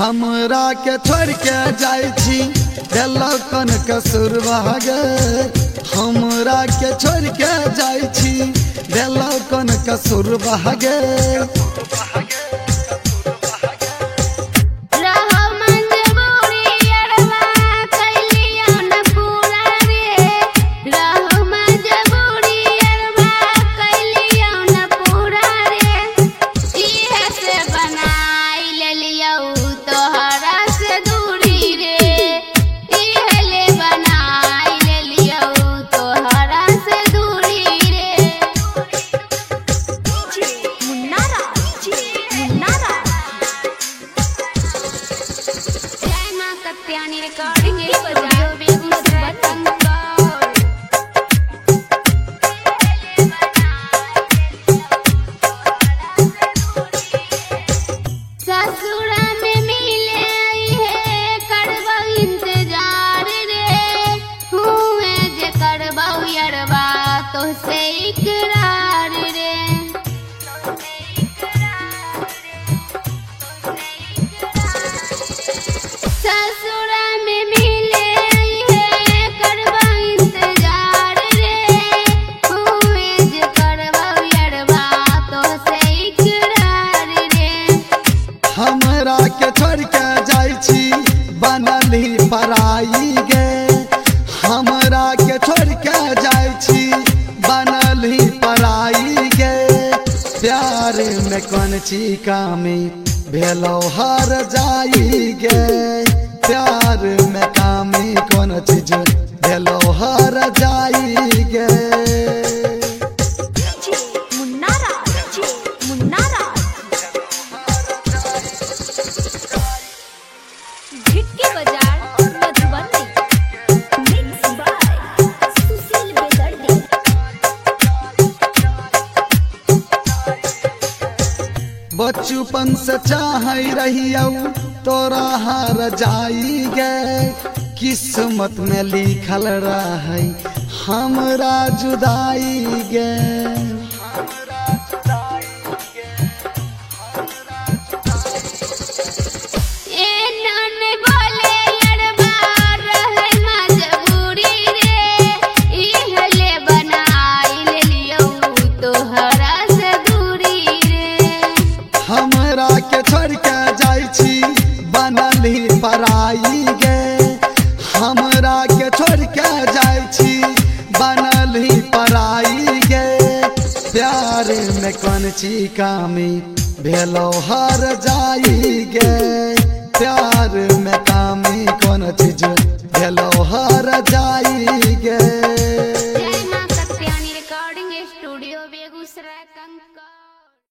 हमरा के छोड़ के जाय छी देलौ कन कसूर भागे। हमरा के छोड़ के जाय छी देलौ कन कसूर भागे। हमरा के छोड़ के जाय छी बनली पराई गे। हमरा के छोड़ के जाय छी बनली पराई गे। प्यार में कौन ची कामी भेलो हर जाई गे। प्यार में कामी कौन चीज भेलो हर जाई गे। बचपन से चाहे रहियौ तोरा हार जाई गे। किस्मत में लिखल रहे हमरा जुदाई गे। हमरा के छोड़ के जाय छी बनली पराई गे। हमरा के छोड़ के जाय छी बनली पराई गे। प्यार में कौन ची कामी भेलो हर जाई गे। प्यार में कामी कौन चीज भेलो हर जाई